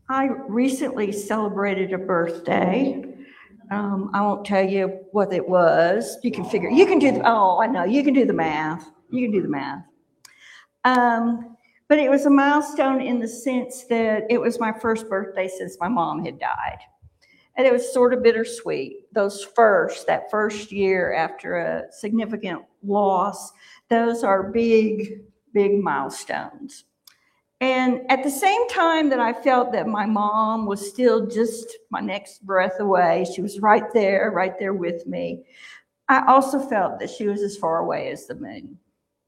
I recently celebrated a birthday. I won't tell you what it was. You can figure. You can do. Oh, I know. You can do the math. You can do the math. But it was a milestone in the sense that it was my first birthday since my mom had died. And it was sort of bittersweet. That first year after a significant loss, those are big, big milestones. And at the same time that I felt that my mom was still just my next breath away, she was right there with me, I also felt that she was as far away as the moon.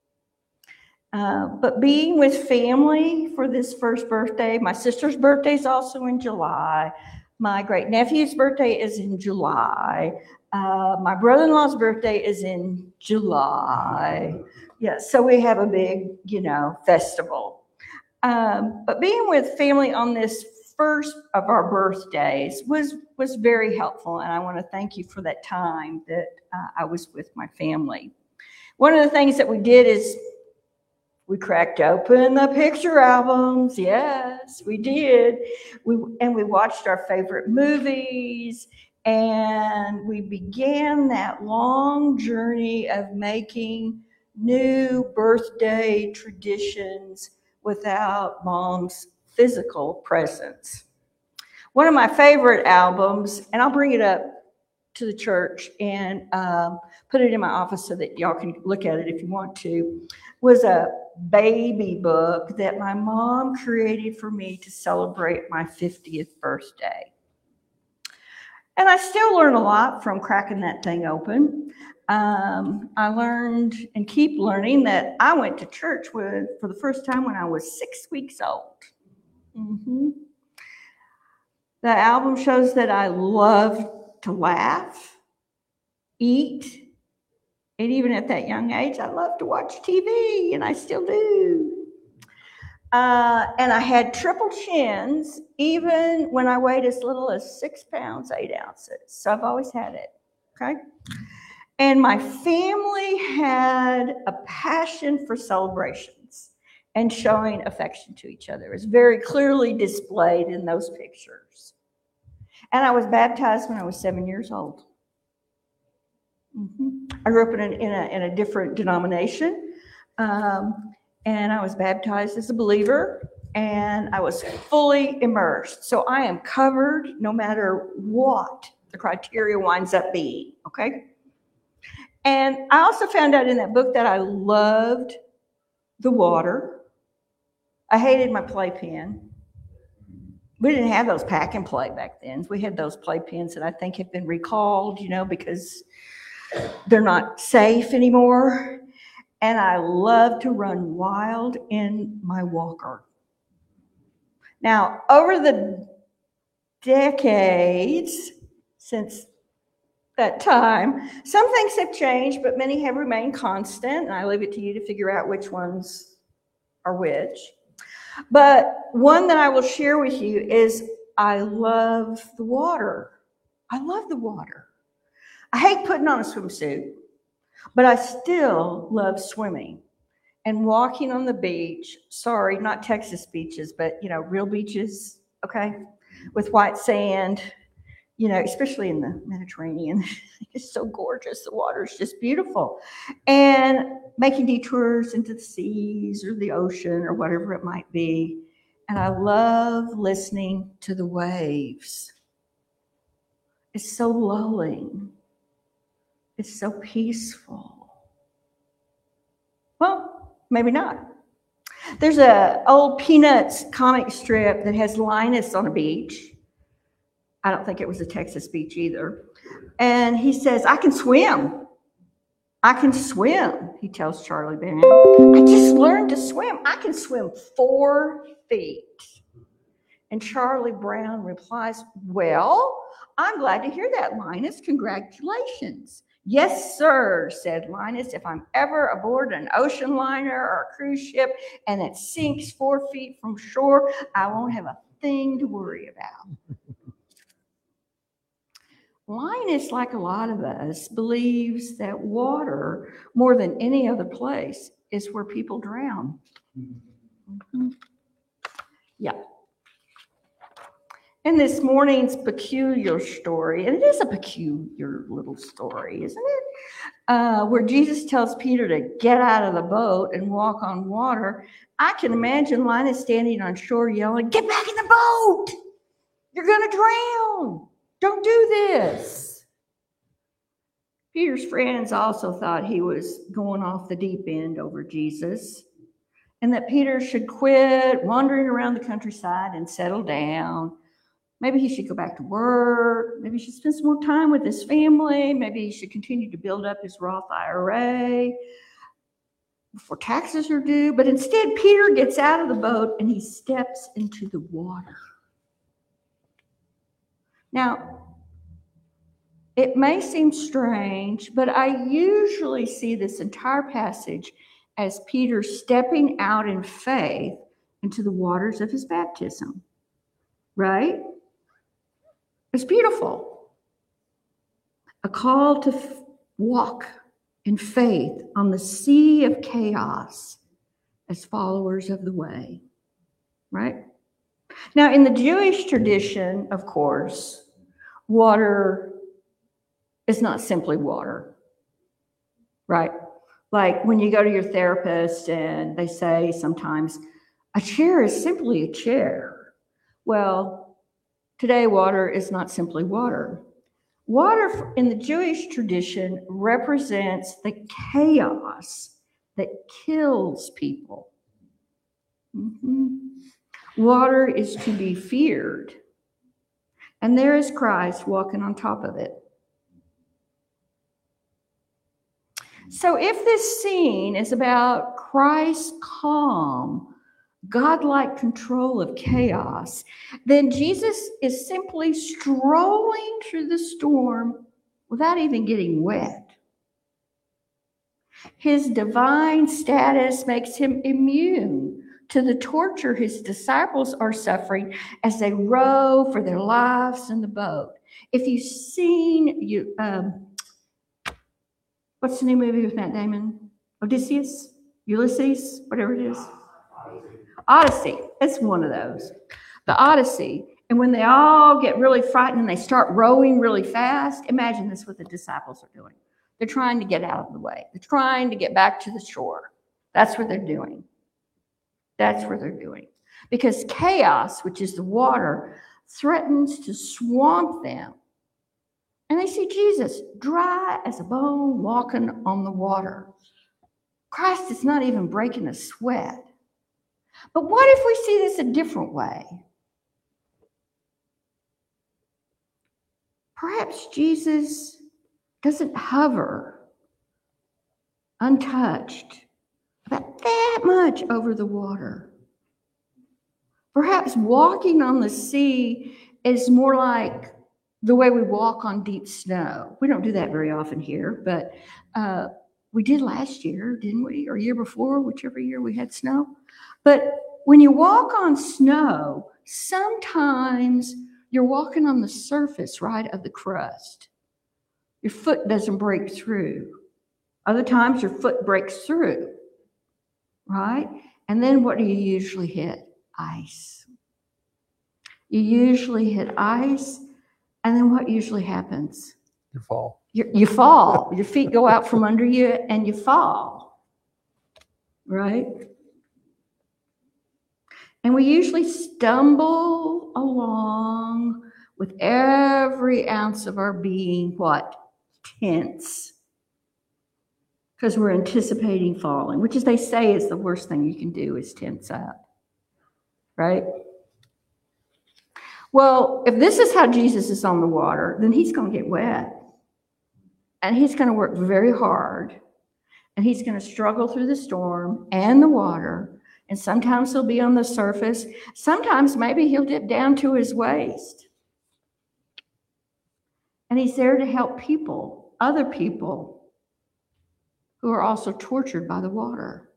But being with family for this first birthday, my sister's birthday is also in July. My great nephew's birthday is in July. My brother-in-law's birthday is in July. Yeah, so we have a big, festival. But being with family on this first of our birthdays was very helpful, and I want to thank you for that time that I was with my family. One of the things that we did is we cracked open the picture albums. Yes, we did. We watched our favorite movies, and we began that long journey of making new birthday traditions without Mom's physical presence. One of my favorite albums, and I'll bring it up to the church and put it in my office so that y'all can look at it if you want to, was a baby book that my mom created for me to celebrate my 50th birthday. And I still learn a lot from cracking that thing open. I learned and keep learning that I went to church for the first time when I was 6 weeks old. Mm-hmm. The album shows that I love to laugh, eat, and even at that young age, I love to watch TV, and I still do. And I had triple chins, even when I weighed as little as 6 pounds, 8 ounces. So I've always had it, okay? And my family had a passion for celebrations and showing affection to each other. It was very clearly displayed in those pictures. And I was baptized when I was 7 years old. Mm-hmm. I grew up in a different denomination, and I was baptized as a believer, and I was fully immersed. So I am covered no matter what the criteria winds up being, okay? And I also found out in that book that I loved the water. I hated my playpen. We didn't have those pack and play back then. We had those playpens that I think have been recalled, because they're not safe anymore. And I love to run wild in my walker. Now, over the decades since that time, some things have changed, but many have remained constant. And I leave it to you to figure out which ones are which. But one that I will share with you is I love the water. I love the water. I hate putting on a swimsuit, but I still love swimming and walking on the beach. Sorry, not Texas beaches, but, real beaches, okay, with white sand, especially in the Mediterranean. It's so gorgeous. The water is just beautiful. And making detours into the seas or the ocean or whatever it might be. And I love listening to the waves. It's so lulling. It's so peaceful. Well, maybe not. There's an old Peanuts comic strip that has Linus on a beach. I don't think it was a Texas beach either. And he says, I can swim. I can swim, he tells Charlie Brown. I just learned to swim. I can swim 4 feet. And Charlie Brown replies, well, I'm glad to hear that, Linus. Congratulations. Yes, sir, said Linus. If I'm ever aboard an ocean liner or a cruise ship and it sinks 4 feet from shore, I won't have a thing to worry about. Linus, like a lot of us, believes that water, more than any other place, is where people drown. Mm-hmm. Yeah. In this morning's peculiar story, and it is a peculiar little story, isn't it? Where Jesus tells Peter to get out of the boat and walk on water, I can imagine Linus standing on shore yelling, "Get back in the boat! You're going to drown! Don't do this!" Peter's friends also thought he was going off the deep end over Jesus, and that Peter should quit wandering around the countryside and settle down. Maybe he should go back to work. Maybe he should spend some more time with his family. Maybe he should continue to build up his Roth IRA before taxes are due. But instead, Peter gets out of the boat and he steps into the water. Now, it may seem strange, but I usually see this entire passage as Peter stepping out in faith into the waters of his baptism, right? It's beautiful. A call to walk in faith on the sea of chaos as followers of the way, right? Now, in the Jewish tradition, of course, water is not simply water, right? Like when you go to your therapist and they say sometimes, a chair is simply a chair. Well, today, water is not simply water. Water in the Jewish tradition represents the chaos that kills people. Water is to be feared. And there is Christ walking on top of it. So if this scene is about Christ's calm, godlike control of chaos, then Jesus is simply strolling through the storm without even getting wet. His divine status makes him immune to the torture his disciples are suffering as they row for their lives in the boat. If you've seen, what's the new movie with Matt Damon? Odysseus? Ulysses? Whatever it is. Odyssey. It's one of those. The Odyssey. And when they all get really frightened and they start rowing really fast, imagine this what the disciples are doing. They're trying to get out of the way. They're trying to get back to the shore. That's what they're doing. That's what they're doing. Because chaos, which is the water, threatens to swamp them. And they see Jesus dry as a bone walking on the water. Christ is not even breaking a sweat. But what if we see this a different way? Perhaps Jesus doesn't hover untouched about that much over the water. Perhaps walking on the sea is more like the way we walk on deep snow. We don't do that very often here, but we did last year, didn't we? Or year before, whichever year we had snow. But when you walk on snow, sometimes you're walking on the surface, right, of the crust. Your foot doesn't break through. Other times your foot breaks through, right? And then what do you usually hit? Ice. You usually hit ice, and then what usually happens? You fall. You fall. Your feet go out from under you, and you fall, right? And we usually stumble along with every ounce of our being, what? Tense. Because we're anticipating falling, which, as they say, is the worst thing you can do is tense up, right? Well, if this is how Jesus is on the water, then he's going to get wet. And he's going to work very hard. And he's going to struggle through the storm and the water. And sometimes he'll be on the surface. Sometimes maybe he'll dip down to his waist. And he's there to help people, other people, who are also tortured by the water.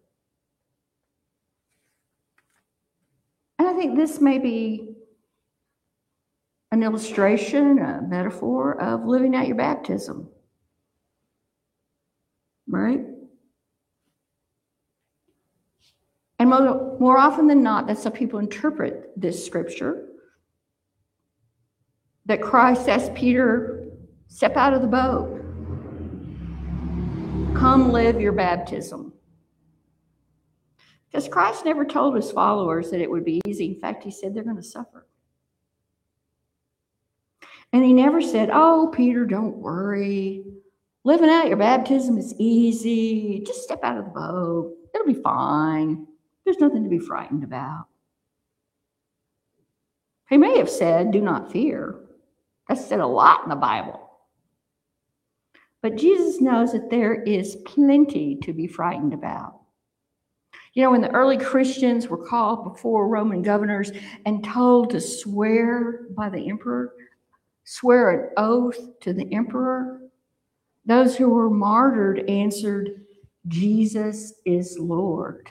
And I think this may be an illustration, a metaphor of living out your baptism. Right? And more often than not, that's how people interpret this scripture. that Christ asked Peter, step out of the boat. Come live your baptism. Because Christ never told his followers that it would be easy. In fact, he said they're going to suffer. And he never said, oh, Peter, don't worry. Living out your baptism is easy. Just step out of the boat. It'll be fine. There's nothing to be frightened about. He may have said, do not fear. That's said a lot in the Bible. But Jesus knows that there is plenty to be frightened about. You know, when the early Christians were called before Roman governors and told to swear by the emperor, swear an oath to the emperor, those who were martyred answered, Jesus is Lord.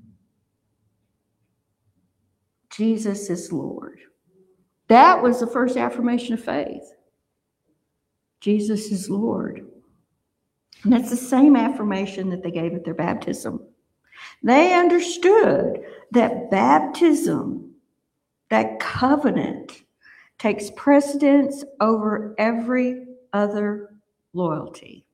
Jesus is Lord. That was the first affirmation of faith. Jesus is Lord. And that's the same affirmation that they gave at their baptism. They understood that baptism, that covenant, takes precedence over every other loyalty.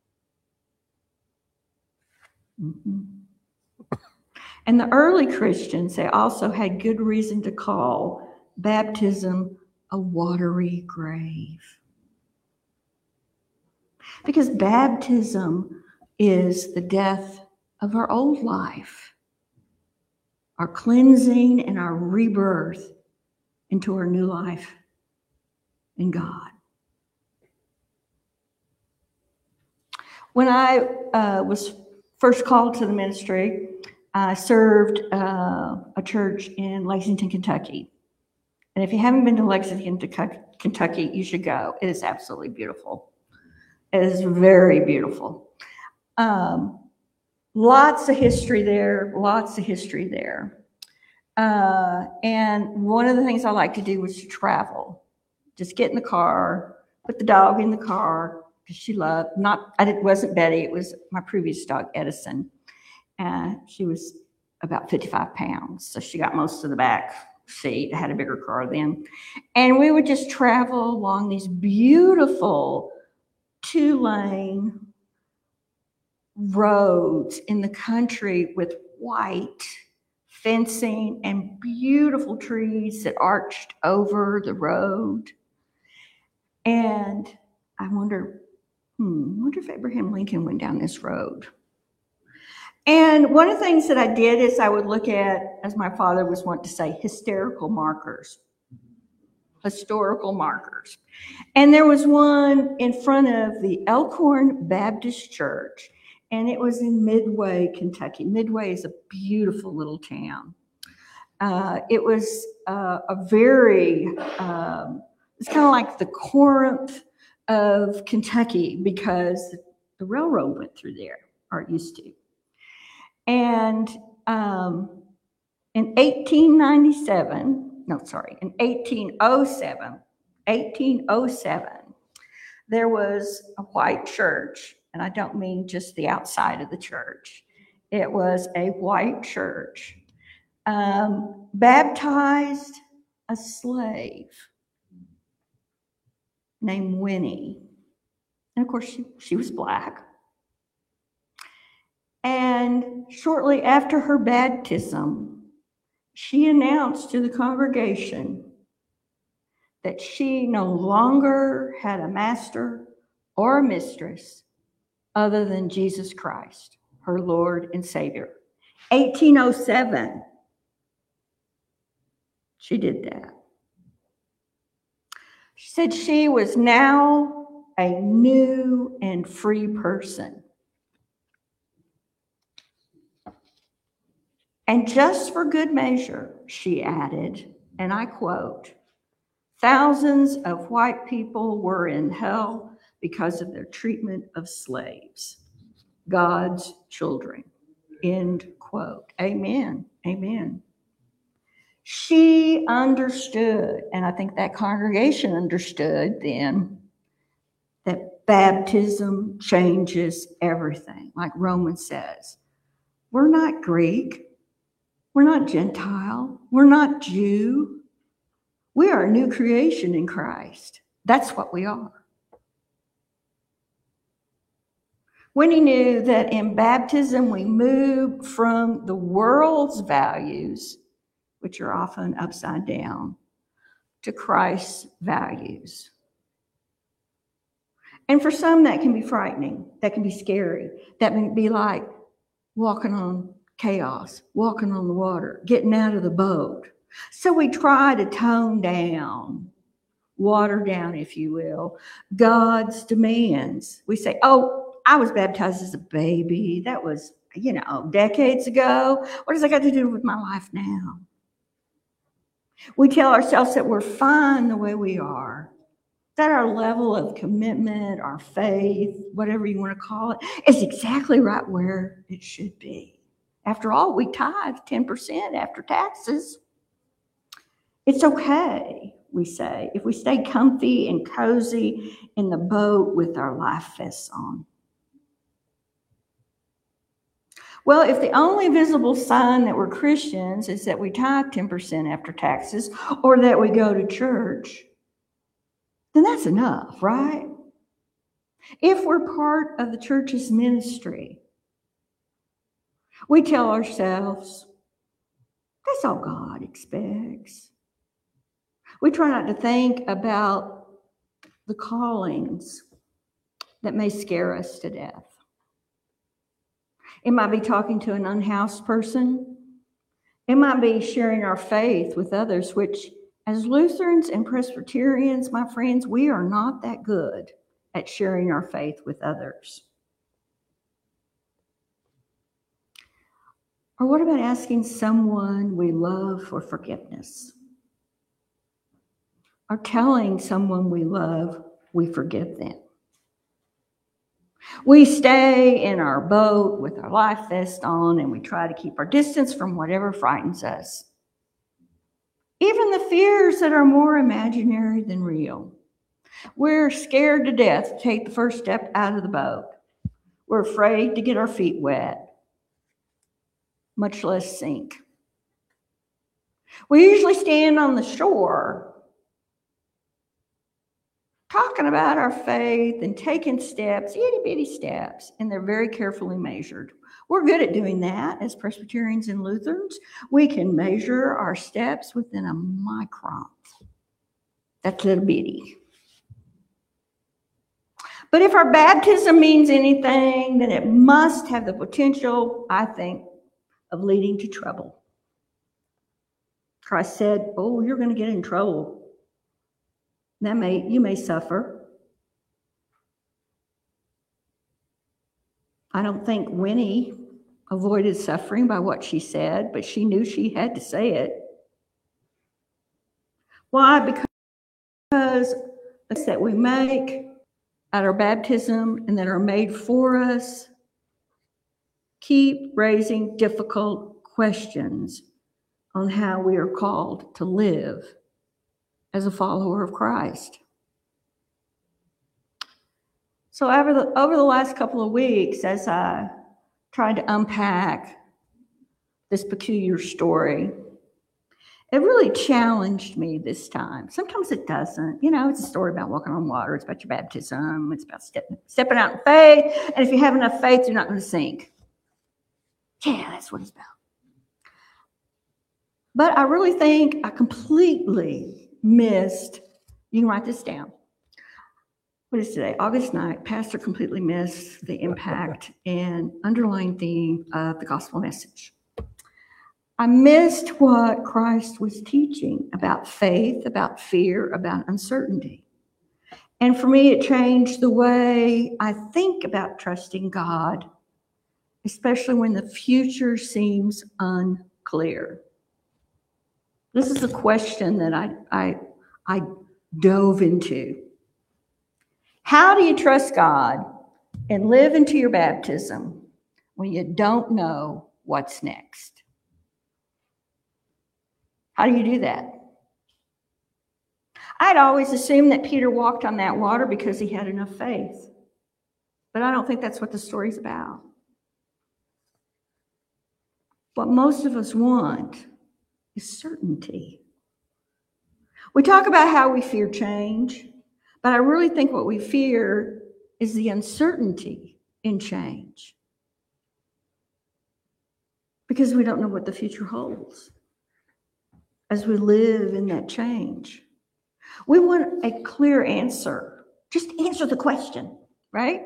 And the early Christians, they also had good reason to call baptism a watery grave. Because baptism is the death of our old life, our cleansing and our rebirth into our new life in God. When I was first called to the ministry, I served a church in Lexington, Kentucky. And if you haven't been to Lexington, Kentucky, you should go. It is absolutely beautiful. It is very beautiful. Lots of history there, and one of the things I like to do was to travel. Just get in the car, put the dog in the car, because she loved, it wasn't Betty, it was my previous dog, Edison. She was about 55 pounds, so she got most of the back seat. I had a bigger car then. And we would just travel along these beautiful 2-lane roads in the country with white fencing and beautiful trees that arched over the road. And I wonder if Abraham Lincoln went down this road. And one of the things that I did is I would look at, as my father was wont to say, historical markers. And there was one in front of the Elkhorn Baptist Church, and it was in Midway, Kentucky. Midway is a beautiful little town. It was it's kind of like the Corinth of Kentucky, because the railroad went through there, or it used to. And in 1807, there was a white church, and I don't mean just the outside of the church. It was a white church, baptized a slave named Winnie. And of course, she was black. And shortly after her baptism, she announced to the congregation that she no longer had a master or a mistress other than Jesus Christ, her Lord and Savior. 1807, she did that. She said she was now a new and free person. And just for good measure, she added, and I quote, "Thousands of white people were in hell because of their treatment of slaves, God's children." End quote. Amen. Amen. She understood, and I think that congregation understood then, that baptism changes everything. Like Romans says, we're not Greek. We're not Gentile. We're not Jew. We are a new creation in Christ. That's what we are. When he knew that in baptism we move from the world's values, which are often upside down, to Christ's values. And for some, that can be frightening. That can be scary. That can be like walking on chaos, walking on the water, getting out of the boat. So we try to tone down, water down, if you will, God's demands. We say, oh, I was baptized as a baby. That was, decades ago. What does that got to do with my life now? We tell ourselves that we're fine the way we are, that our level of commitment, our faith, whatever you want to call it, is exactly right where it should be. After all, we tithe 10% after taxes. It's okay, we say, if we stay comfy and cozy in the boat with our life vests on. Well, if the only visible sign that we're Christians is that we tithe 10% after taxes or that we go to church, then that's enough, right? If we're part of the church's ministry, we tell ourselves, that's all God expects. We try not to think about the callings that may scare us to death. It might be talking to an unhoused person. It might be sharing our faith with others, which as Lutherans and Presbyterians, my friends, we are not that good at sharing our faith with others. Or what about asking someone we love for forgiveness? Or telling someone we love we forgive them? We stay in our boat with our life vest on and we try to keep our distance from whatever frightens us. Even the fears that are more imaginary than real. We're scared to death to take the first step out of the boat. We're afraid to get our feet wet, much less sink. We usually stand on the shore talking about our faith and taking steps, itty-bitty steps, and they're very carefully measured. We're good at doing that as Presbyterians and Lutherans. We can measure our steps within a micron. That's little bitty. But if our baptism means anything, then it must have the potential, I think, of leading to trouble. Christ said, oh, you're going to get in trouble. You may suffer. I don't think Winnie avoided suffering by what she said, but she knew she had to say it. Why? Because the that we make at our baptism and that are made for us keep raising difficult questions on how we are called to live as a follower of Christ. So over the last couple of weeks, as I tried to unpack this peculiar story, it really challenged me this time. Sometimes it doesn't. It's a story about walking on water. It's about your baptism. It's about stepping out in faith. And if you have enough faith, you're not going to sink. Yeah, that's what it's about. But I really think I completely missed, you can write this down. What is today? August 9th. Pastor completely missed the impact and underlying theme of the gospel message. I missed what Christ was teaching about faith, about fear, about uncertainty. And for me, it changed the way I think about trusting God, especially when the future seems unclear. This is a question that I dove into. How do you trust God and live into your baptism when you don't know what's next? How do you do that? I'd always assumed that Peter walked on that water because he had enough faith. But I don't think that's what the story's about. What most of us want is certainty. We talk about how we fear change, But I really think what we fear is the uncertainty in change, because we don't know what the future holds as we live in that change. We want a clear answer. Just answer the question, right?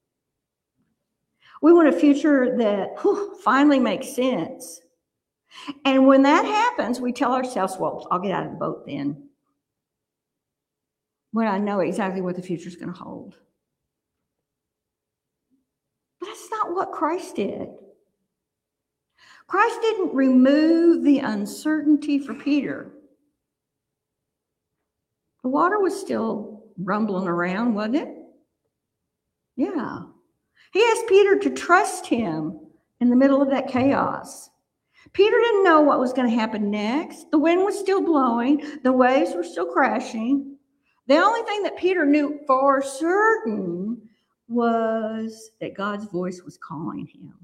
We want a future that finally makes sense. And when that happens, we tell ourselves, well, I'll get out of the boat then, when I know exactly what the future is going to hold. But that's not what Christ did. Christ didn't remove the uncertainty for Peter. The water was still rumbling around, wasn't it? Yeah. He asked Peter to trust him in the middle of that chaos. Peter didn't know what was going to happen next. The wind was still blowing. The waves were still crashing. The only thing that Peter knew for certain was that God's voice was calling him.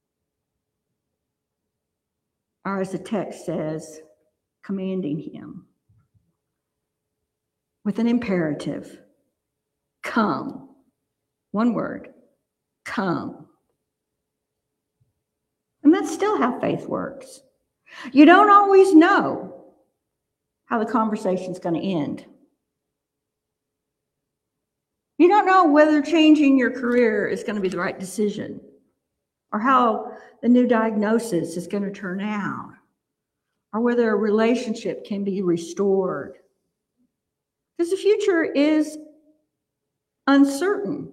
Or as the text says, commanding him with an imperative. Come. One word. Come. And that's still how faith works. You don't always know how the conversation's going to end. You don't know whether changing your career is going to be the right decision, or how the new diagnosis is going to turn out, or whether a relationship can be restored. Because the future is uncertain.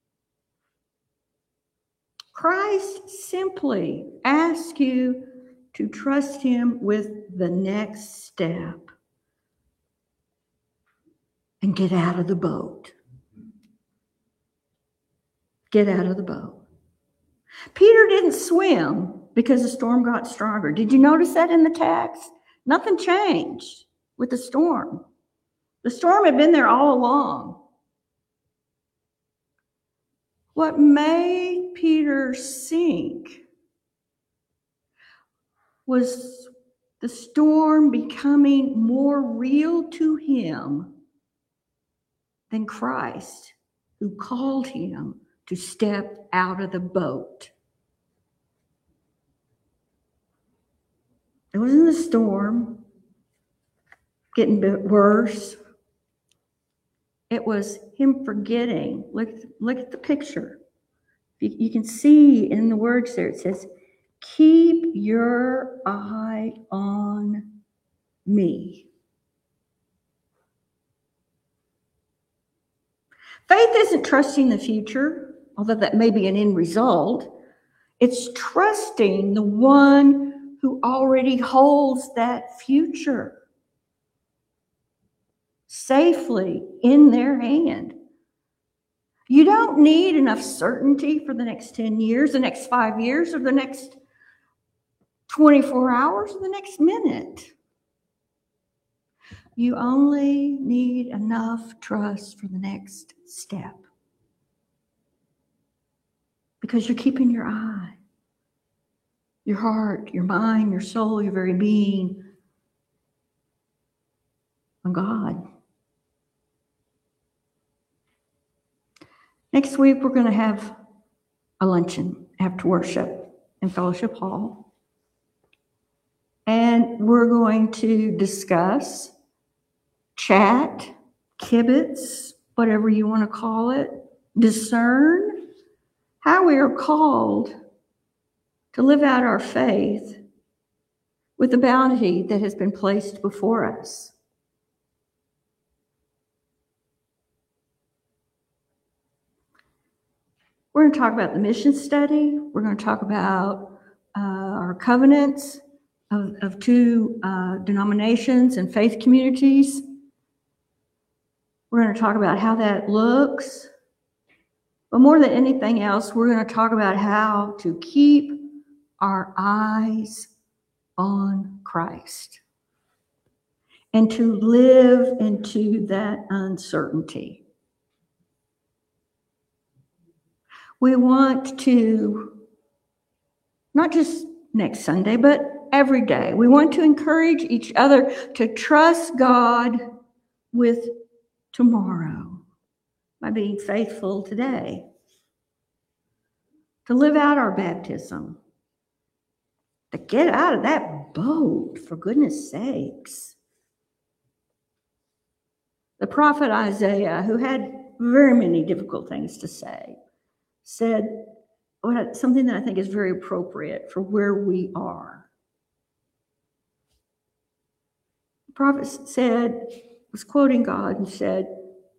Christ simply asks you to trust him with the next step and get out of the boat. Get out of the boat. Peter didn't swim because the storm got stronger. Did you notice that in the text? Nothing changed with the storm. The storm had been there all along. What made Peter sink was the storm becoming more real to him than Christ, who called him to step out of the boat. It wasn't the storm getting a bit worse. It was him forgetting. Look at the picture. You can see in the words there, it says, keep your eye on me. Faith isn't trusting the future, although that may be an end result. It's trusting the one who already holds that future safely in their hand. You don't need enough certainty for the next 10 years, the next 5 years, or the next 24 hours, or the next minute. You only need enough trust for the next step. Because you're keeping your eye, your heart, your mind, your soul, your very being on God. Next week, we're going to have a luncheon after worship in Fellowship Hall. And we're going to discuss, chat, kibitz, whatever you want to call it, discern how we are called to live out our faith with the bounty that has been placed before us. We're going to talk about the mission study. We're going to talk about our covenants of two denominations and faith communities. We're going to talk about how that looks. But more than anything else, we're going to talk about how to keep our eyes on Christ and to live into that uncertainty. We want to, not just next Sunday, but every day, we want to encourage each other to trust God with tomorrow. by being faithful today to live out our baptism, to get out of that boat, for goodness sakes. The prophet Isaiah, who had very many difficult things to say, said something that I think is very appropriate for where we are. The prophet was quoting God and said,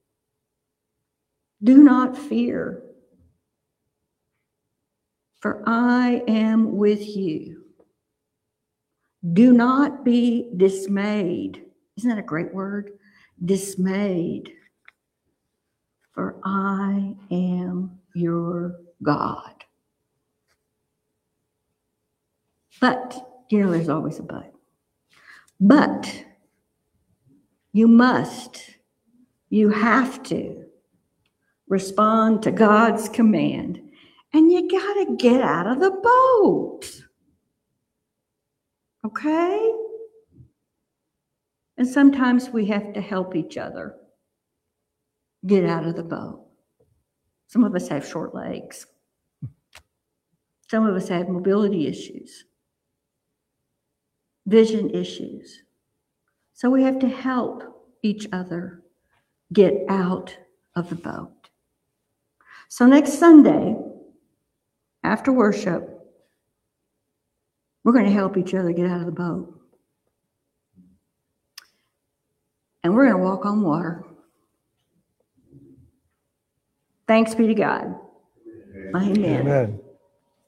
"Do not fear, for I am with you. Do not be dismayed." Isn't that a great word? Dismayed, for I am your God. But, there's always a but. But you have to respond to God's command, and you got to get out of the boat. Okay? And sometimes we have to help each other get out of the boat. Some of us have short legs. Some of us have mobility issues, vision issues. So we have to help each other get out of the boat. So next Sunday, after worship, we're going to help each other get out of the boat. And we're going to walk on water. Thanks be to God. Amen. Amen.